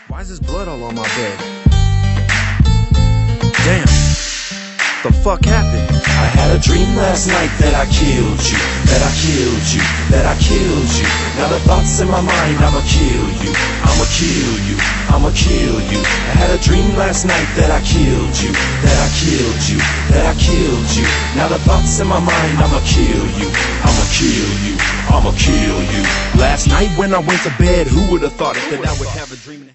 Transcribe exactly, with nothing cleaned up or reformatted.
Why is this blood all on my bed? Damn. The fuck happened? I had a dream last night that I killed you, that I killed you, that I killed you. Now the thoughts in my mind, I'ma kill you, I'ma kill you, I'ma kill you. I had a dream last night that I killed you, that I killed you, that I killed you. Now the thoughts in my mind, I'ma kill you, I'ma kill you, I'ma kill you. Last night when I went to bed, who would've thought it that I would have a dream?